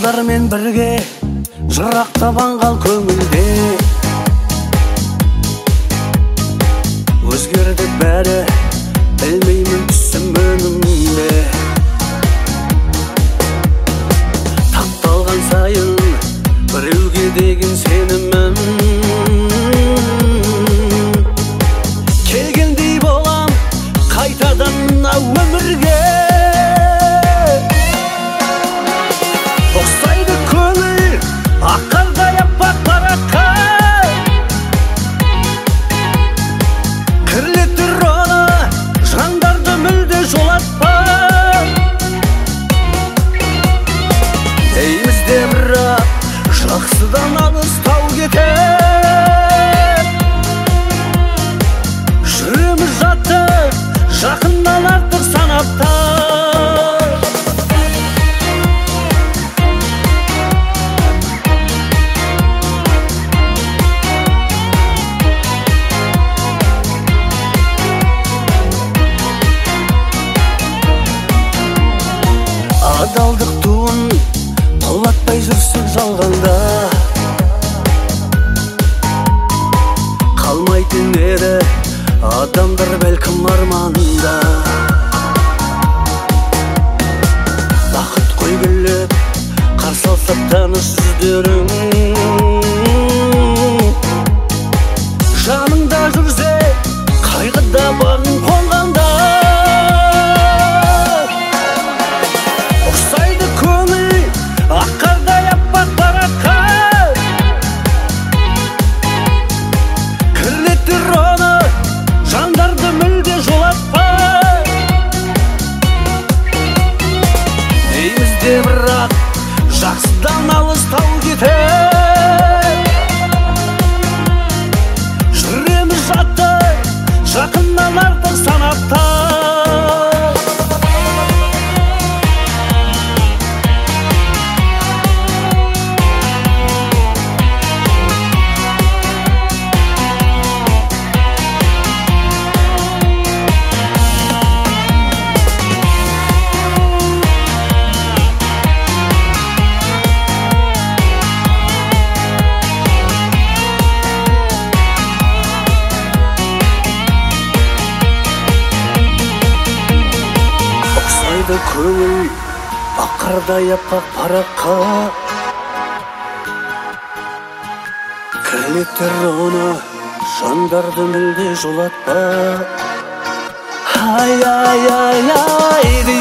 Жылдармен бірге жырақтап аңғал көңілде өзгерді бәрі, білмеймін түсім өнімде. Тапталған сайын біреуге деген сенімім келгендей болам қайтадан өмірге. Ұқсайды көңіл аққардай аппақ параққа, кірлетір оны жандарды мүлде жолатпа. Дейміз де бірақ жақсыдан алыстау кетер, жүреміз жатты жақыннан артық санапта. Адалдық туын құлатпай жүрсек жалғанда, қалмайтын еді адамдар бәлкім арманда. Бақыт қой гүлдеп қарсы алса таныс жүздерің, жаныңда жүрсе қайғыда бағың қонғанда. Аққардай аппақ параққа, кірлетір оны жандарды мүлде жолатпа. Дейміз де бірақ жақсыдан алыстау кетер, жүреміз жатты жақыннан артық санапта. Көңіл аққардай аппақ параққа, кірлетір оны жандарды мүлде жолатпа. Ай, ай, ай, ай